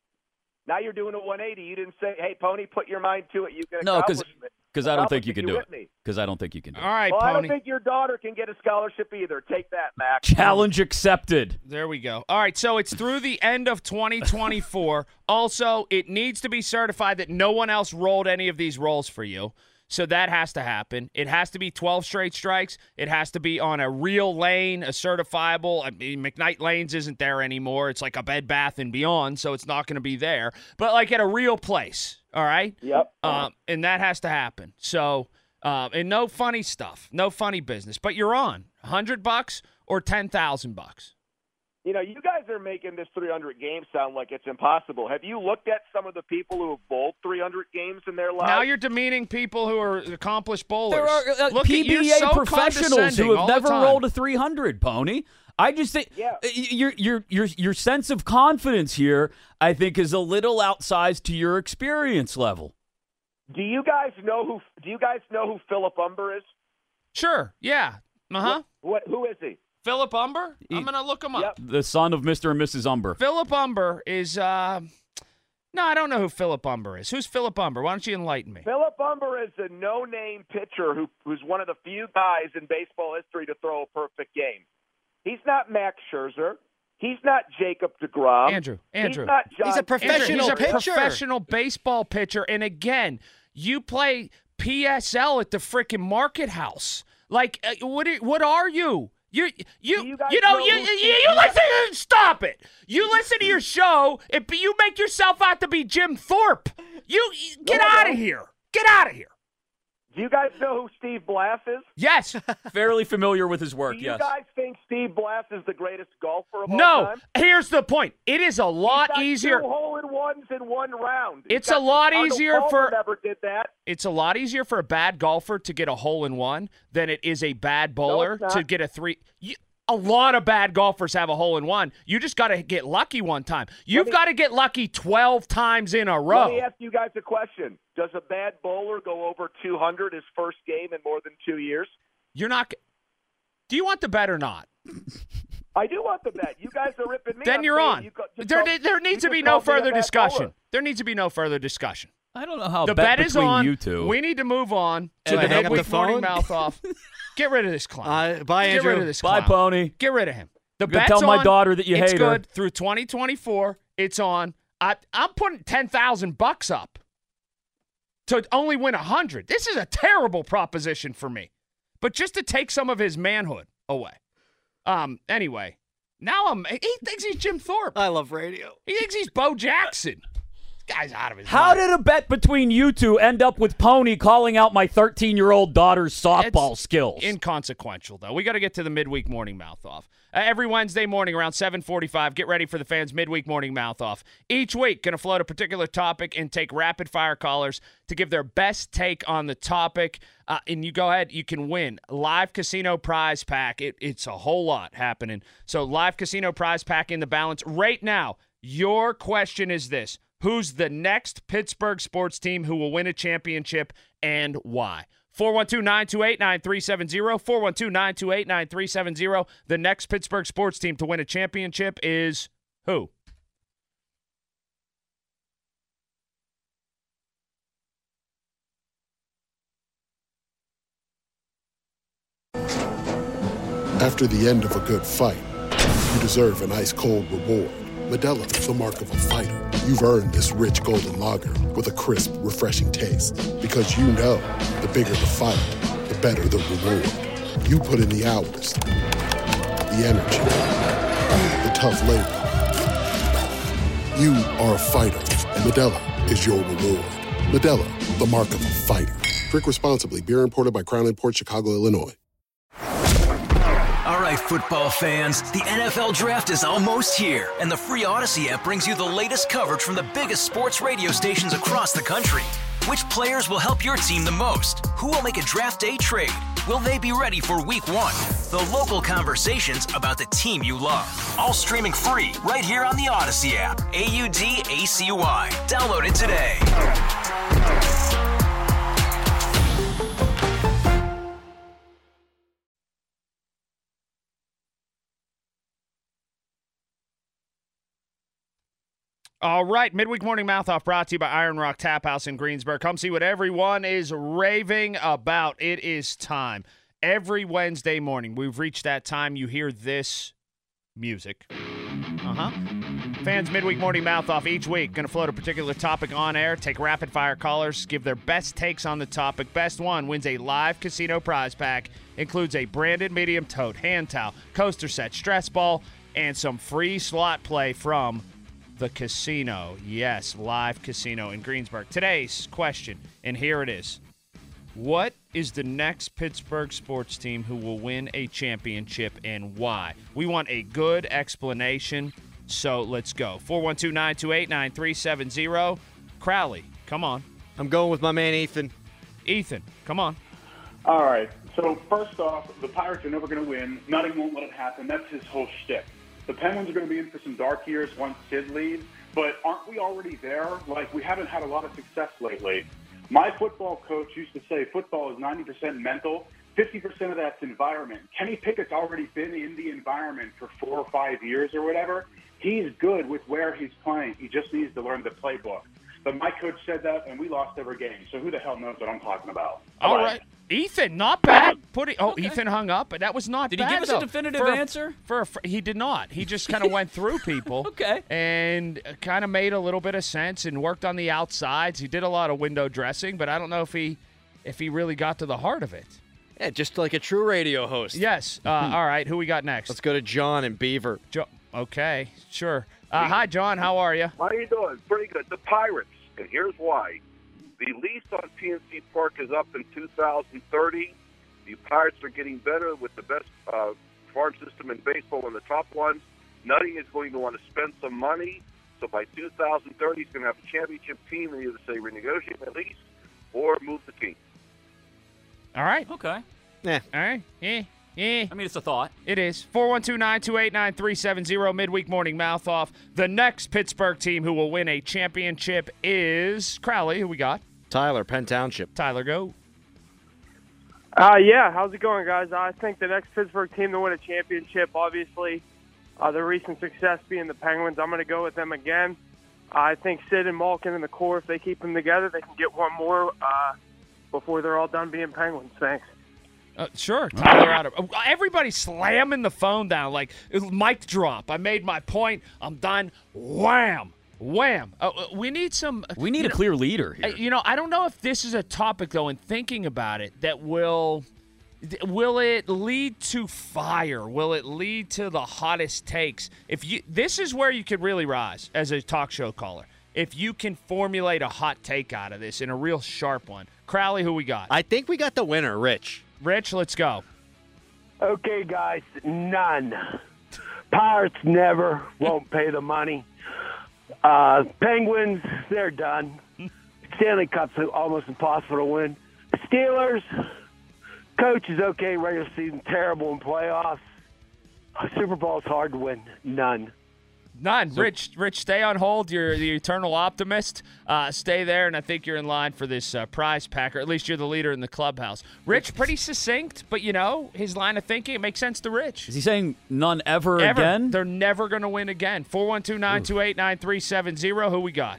Now you're doing a one eighty. You didn't say, hey, Pony, put your mind to it. You can No, because accomplish it. because I don't think you Accomplish can it do with it. me. Because I don't think you can do All it. right, Well, I don't Pony. think your daughter can get a scholarship either. Take that, Mac. Challenge accepted. There we go. All right, so it's through the end of twenty twenty-four. Also, it needs to be certified that no one else rolled any of these rolls for you. So that has to happen. It has to be twelve straight strikes. It has to be on a real lane, a certifiable. I mean, McKnight Lanes isn't there anymore. It's like a Bed Bath and Beyond, so it's not going to be there. But like at a real place, all right? Yep. Um, and that has to happen. So, uh, and no funny stuff, no funny business. But you're on a hundred bucks or ten thousand bucks. You know, you guys are making this three hundred games sound like it's impossible. Have you looked at some of the people who have bowled three hundred games in their lives? Now you're demeaning people who are accomplished bowlers. There are uh, Look P at you, B A so professionals condescending who have all the never time. rolled a three hundred, Pony. I just think Yeah. uh, your your your your sense of confidence here, I think, is a little outsized to your experience level. Do you guys know who? Do you guys know who Philip Umber is? Sure, yeah. Uh-huh. What? Who is he? Philip Umber? I'm going to look him up. Yep. The son of Mister and Missus Umber. Philip Umber is, uh, no, I don't know who Philip Umber is. Who's Philip Umber? Why don't you enlighten me? Philip Umber is a no-name pitcher who, who's one of the few guys in baseball history to throw a perfect game. He's not Max Scherzer. He's not Jacob deGrom. Andrew, Andrew. He's not John. He's a professional Andrew, he's pitcher. a professional baseball pitcher. And again, you play P S L at the freaking Market House. Like, uh, what? Are, what are you? You you Do you you, guys know, know you, who you, Steve- you listen. Stop it! You listen to your show. It, you make yourself out to be Jim Thorpe. You get No, I out of don't. here. Get out of here. Do you guys know who Steve Blass is? Yes. Fairly familiar with his work, Do you yes. guys think Steve Blass is the greatest golfer of all No. time? Here's the point. It is a lot He's got easier. Two hole-in-ones in one round. He's It's got- a lot Arnold easier Palmer for- Never did that. It's a lot easier for a bad golfer to get a hole in one than it is a bad bowler it's not. to get a three. You, a lot of bad golfers have a hole in one. You just got to get lucky one time. You've me- got to get lucky twelve times in a Let row. me ask you guys a question. Does a bad bowler go over two hundred his first game in more than two years? You're not. g- Do you want the bet or not? I do want the bet. You guys are ripping me. Then I'm you're saying on. you go- just There, call- there you needs to just be no called me a further bad discussion. bowler. There needs to be no further discussion. I don't know how The bet bet is between on. you two. We need to move on to Do the I hang up midweek the morning phone? mouth off. Get rid of this clown. Uh, bye, Get Andrew. rid of this Bye, clown. Pony. Get rid of him. The I'm gonna bet's tell my on. daughter that you it's hate her. good through twenty twenty-four. It's on. I, I'm putting ten thousand bucks up to only win a hundred. This is a terrible proposition for me, but just to take some of his manhood away. Um. Anyway, now I'm. He thinks he's Jim Thorpe. I love radio. He thinks he's Bo Jackson. This guy's out of his How mind. did a bet between you two end up with Pony calling out my thirteen-year-old daughter's softball It's skills? Inconsequential, though. We got to get to the midweek morning mouth off. Uh, every Wednesday morning around seven forty-five, get ready for the fans' midweek morning mouth off. Each week, going to float a particular topic and take rapid-fire callers to give their best take on the topic. Uh, and you go ahead, you can win. Live Casino Prize Pack. It, it's a whole lot happening. So Live Casino Prize Pack in the balance. Right now, your question is this. Who's the next Pittsburgh sports team who will win a championship and why? four one two, nine two eight, nine three seven zero, four one two, nine two eight, nine three seven zero. The next Pittsburgh sports team to win a championship is who? After the end of a good fight, you deserve an ice-cold reward. Modelo is the mark of a fighter. You've earned this rich golden lager with a crisp, refreshing taste. Because you know, the bigger the fight, the better the reward. You put in the hours, the energy, the tough labor. You are a fighter, and Modelo is your reward. Modelo, the mark of a fighter. Drink responsibly. Beer imported by Crown Imports, Chicago, Illinois. All right, right, football fans. The N F L Draft is almost here, and the free Odyssey app brings you the latest coverage from the biggest sports radio stations across the country. Which players will help your team the most? Who will make a draft day trade? Will they be ready for week one? The local conversations about the team you love. All streaming free right here on the Odyssey app. A U D A C Y. Download it today. All right, Midweek Morning Mouth Off brought to you by Iron Rock Tap House in Greensburg. Come see what everyone is raving about. It is time. Every Wednesday morning, we've reached that time you hear this music. Uh-huh. Fans, Midweek Morning Mouth Off each week. Going to float a particular topic on air, take rapid-fire callers, give their best takes on the topic. Best one wins a live casino prize pack. Includes a branded medium tote, hand towel, coaster set, stress ball, and some free slot play from the casino. Yes, live casino in Greensburg. Today's question, and here it is. What is the next Pittsburgh sports team who will win a championship and why? We want a good explanation, so let's go. four one two, nine two eight, nine three seven zero. Crowley, come on. I'm going with my man Ethan. Ethan, come on. All right. So first off, the Pirates are never going to win. Nutting won't let it happen. That's his whole shtick. The Penguins are going to be in for some dark years once Sid leaves, but aren't we already there? Like, we haven't had a lot of success lately. My football coach used to say football is ninety percent mental, fifty percent of that's environment. Kenny Pickett's already been in the environment for four or five years or whatever. He's good with where he's playing. He just needs to learn the playbook. But my coach said that, and we lost every game. So who the hell knows what I'm talking about? All Bye-bye. right. Ethan, not bad. Put it, oh, okay. Ethan hung up, but that was not did bad. Did he give us though. a definitive for answer? A, for a, for, He did not. He just kind of went through people. Okay. And kind of made a little bit of sense and worked on the outsides. He did a lot of window dressing, but I don't know if he if he really got to the heart of it. Yeah, just like a true radio host. Yes. Uh, all right, who we got next? Let's go to John and Beaver. Jo- okay, sure. Uh, hi, John. How are you? How you doing? Pretty good. The Pirates, and here's why. The lease on P N C Park is up in two thousand thirty. The Pirates are getting better with the best uh, farm system in baseball and the top ones. Nutting is going to want to spend some money. So by two thousand thirty, he's going to have a championship team and either say renegotiate the lease or move the team. All right. Okay. Yeah. All right. Yeah. Yeah. I mean, it's a thought. It is. four one two, nine two eight, nine three seven zero, Midweek Morning Mouth Off. The next Pittsburgh team who will win a championship is Crowley. Who we got? Tyler, Penn Township. Tyler, go. Uh, yeah, how's it going, guys? I think the next Pittsburgh team to win a championship, obviously, uh, the recent success being the Penguins, I'm going to go with them again. Uh, I think Sid and Malkin in the core, if they keep them together, they can get one more uh, before they're all done being Penguins. Thanks. Uh, sure, Tyler out of everybody slamming the phone down like mic drop. I made my point. I'm done. Wham, wham. Uh, we need some. We need a know, clear leader here. Uh, you know, I don't know if this is a topic though. In thinking about it, that will will it lead to fire? Will it lead to the hottest takes? If you, this is where you could really rise as a talk show caller. If you can formulate a hot take out of this and a real sharp one. Crowley, who we got? I think we got the winner, Rich. Rich, let's go. Okay, guys, none. Pirates never won't pay the money. Uh, Penguins, they're done. Stanley Cup's almost impossible to win. Steelers, coach is okay, regular season, terrible in playoffs. Super Bowl's hard to win. None. None. Rich, Rich, stay on hold. You're the eternal optimist. Uh, stay there, and I think you're in line for this uh, prize pack, or at least you're the leader in the clubhouse. Rich, pretty succinct, but, you know, his line of thinking, it makes sense to Rich. Is he saying none ever, ever. again? They're never going to win again. four one two, nine two eight, nine three seven zero. Who we got?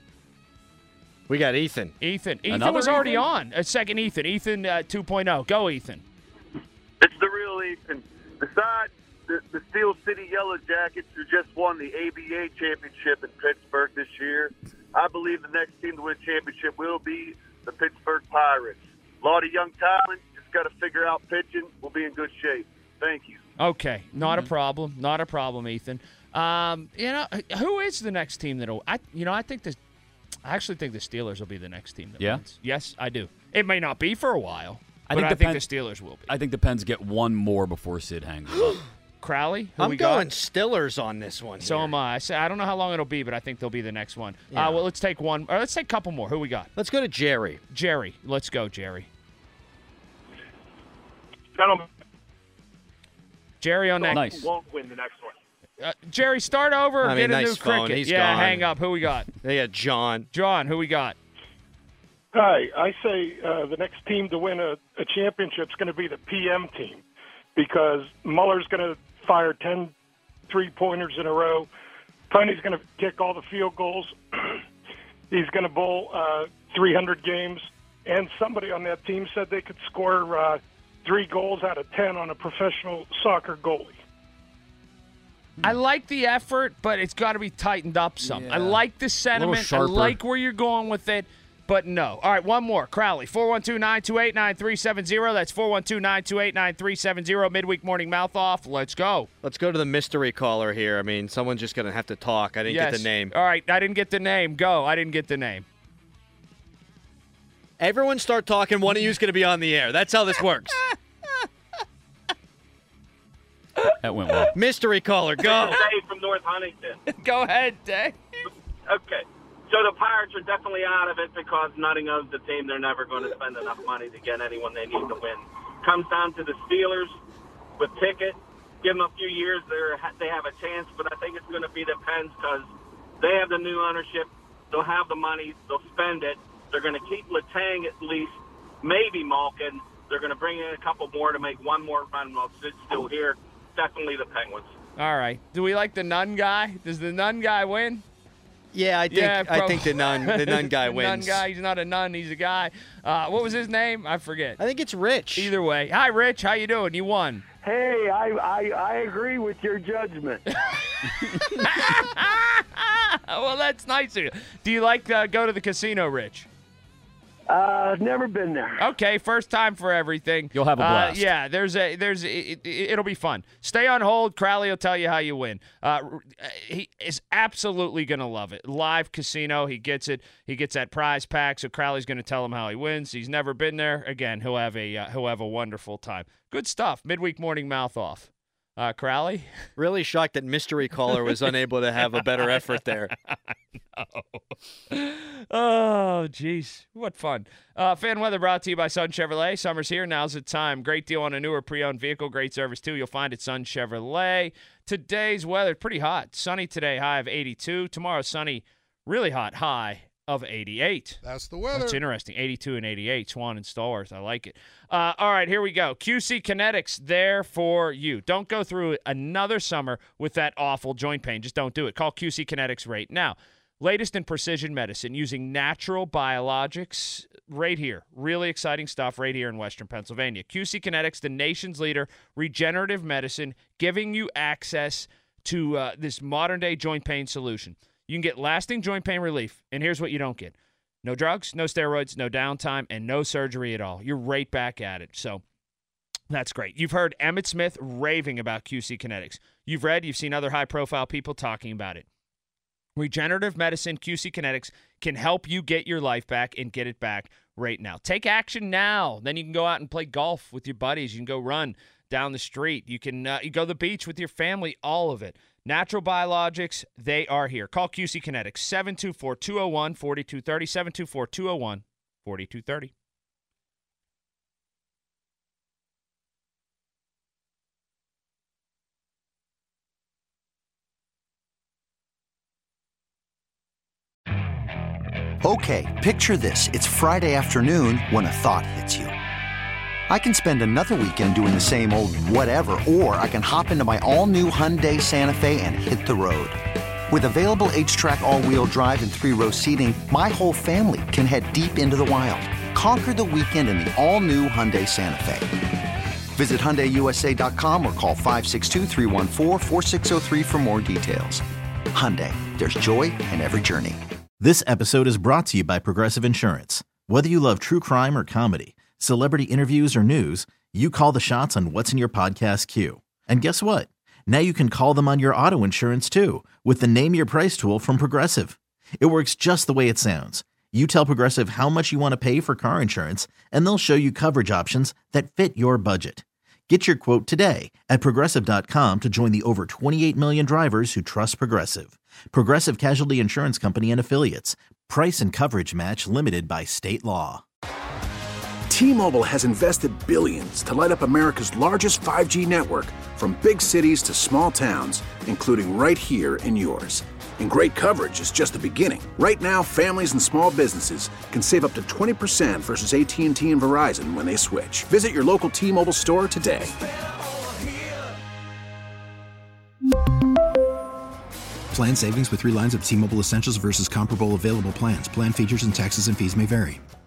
We got Ethan. Ethan. Ethan Another was already Ethan? on. A second Ethan. Ethan uh, two point oh. Go, Ethan. It's the real Ethan. Besides the, the Steel City Yellow Jackets, who just won the A B A championship in Pittsburgh this year, I believe the next team to win a championship will be the Pittsburgh Pirates. A lot of young talent, just got to figure out pitching. We'll be in good shape. Thank you. Okay, not Mm-hmm. a problem. Not a problem, Ethan. Um, you know, who is the next team that'll? I, you know, I think the, I actually think the Steelers will be the next team that Yeah? wins. Yes, I do. It may not be for a while, I but think, I the think Pen- the Steelers will be. I think the Pens get one more before Sid hangs them up. Crowley? Who I'm we going got? Stillers on this one. So here. am I. I say- I don't know how long it'll be, but I think they'll be the next one. Yeah. Uh, well, let's take one. Or let's take a couple more. Who we got? Let's go to Jerry. Jerry. Let's go, Jerry. Gentlemen, Jerry on that. Nice. won't win the next one. Uh, Jerry, start over. Or I mean, get a nice new phone. cricket. He's yeah, gone. hang up. Who we got? Yeah, John. John. Who we got? Hi, I say uh, the next team to win a, a championship is going to be the P M team because Muller's going to fire ten three-pointers in a row. Pony's going to kick all the field goals. He's going to bowl uh, three hundred games. And somebody on that team said they could score uh, three goals out of ten on a professional soccer goalie. I like the effort, but it's got to be tightened up some. I Yeah. like the sentiment. I sharper. like where you're going with it, but no. All right, one more. Crowley, four one two, nine two eight, nine three seven zero. That's four one two, nine two eight, nine three seven zero. Midweek morning mouth off. Let's go. Let's go to the mystery caller here. I mean, someone's just going to have to talk. I didn't Yes. get the name. All right, I didn't get the name. Go. I didn't get the name. Everyone start talking. One of you is going to be on the air. That's how this works. That went well. Mystery caller, go. Dave from North Huntington. Go ahead, Dave. Okay. So the Pirates are definitely out of it because Nutting owns the team. They're never going to spend enough money to get anyone they need to win. Comes down to the Steelers with Pickett. Give them a few years, they're, they have a chance, but I think it's going to be the Pens because they have the new ownership. They'll have the money. They'll spend it. They're going to keep Letang at least, maybe Malkin. They're going to bring in a couple more to make one more run while Sid's still here. Definitely the Penguins. All right. Do we like the nun guy? Does the nun guy win? Yeah, I think Yeah, I pro- think the nun the nun guy The wins. nun guy. He's not a nun. He's a guy. Uh, what was his name? I forget. I think it's Rich. Either way. Hi, Rich. How you doing? You won. Hey, I, I, I agree with your judgment. Well, that's nice of you. Do you like uh, go to the casino, Rich? Uh, never been there. Okay, first time for everything. You'll have a Uh, blast. yeah, there's a there's a, it, it, it'll be fun. Stay on hold. Crowley will tell you how you win. Uh, he is absolutely gonna love it. Live casino, he gets it. He gets that prize pack. So Crowley's gonna tell him how he wins. He's never been there. Again, he'll have a uh, he'll have a wonderful time. Good stuff. Midweek morning mouth off. Uh, Crowley? Really shocked that mystery caller was unable to have a better effort there. No. Oh, jeez. What fun. Uh, fan weather brought to you by Sun Chevrolet. Summer's here. Now's the time. Great deal on a newer pre-owned vehicle. Great service, too. You'll find it Sun Chevrolet. Today's weather, pretty hot. Sunny today, high of eighty-two. Tomorrow, sunny, really hot, high of eighty-eight. That's the weather. That's interesting. eighty-two and eighty-eight. Swan and Stallworth. I like it. Uh, all right, here we go. Q C Kinetics, there for you. Don't go through another summer with that awful joint pain. Just don't do it. Call Q C Kinetics right now. Latest in precision medicine using natural biologics right here. Really exciting stuff right here in Western Pennsylvania. Q C Kinetics, the nation's leader, regenerative medicine, giving you access to uh, this modern-day joint pain solution. You can get lasting joint pain relief, and here's what you don't get. No drugs, no steroids, no downtime, and no surgery at all. You're right back at it. So that's great. You've heard Emmett Smith raving about Q C Kinetics. You've read, you've seen other high-profile people talking about it. Regenerative medicine, Q C Kinetics, can help you get your life back and get it back right now. Take action now. Then you can go out and play golf with your buddies. You can go run down the street. You can uh, you go to the beach with your family, all of it. Natural biologics, they are here. Call Q C Kinetics, seven two four, two oh one, four two three oh, seven two four, two oh one, four two three oh. Okay, picture this. It's Friday afternoon when a thought hits you. I can spend another weekend doing the same old whatever, or I can hop into my all-new Hyundai Santa Fe and hit the road. With available H-Track all-wheel drive and three-row seating, my whole family can head deep into the wild. Conquer the weekend in the all-new Hyundai Santa Fe. Visit Hyundai U S A dot com or call five six two, three one four, four six zero three for more details. Hyundai, there's joy in every journey. This episode is brought to you by Progressive Insurance. Whether you love true crime or comedy, celebrity interviews or news, you call the shots on what's in your podcast queue. And guess what? Now you can call them on your auto insurance too with the Name Your Price tool from Progressive. It works just the way it sounds. You tell Progressive how much you want to pay for car insurance, and they'll show you coverage options that fit your budget. Get your quote today at Progressive dot com to join the over twenty-eight million drivers who trust Progressive. Progressive Casualty Insurance Company and Affiliates. Price and coverage match limited by state law. T-Mobile has invested billions to light up America's largest five G network, from big cities to small towns, including right here in yours. And great coverage is just the beginning. Right now, families and small businesses can save up to twenty percent versus A T and T and Verizon when they switch. Visit your local T-Mobile store today. Plan savings with three lines of T-Mobile Essentials versus comparable available plans. Plan features and taxes and fees may vary.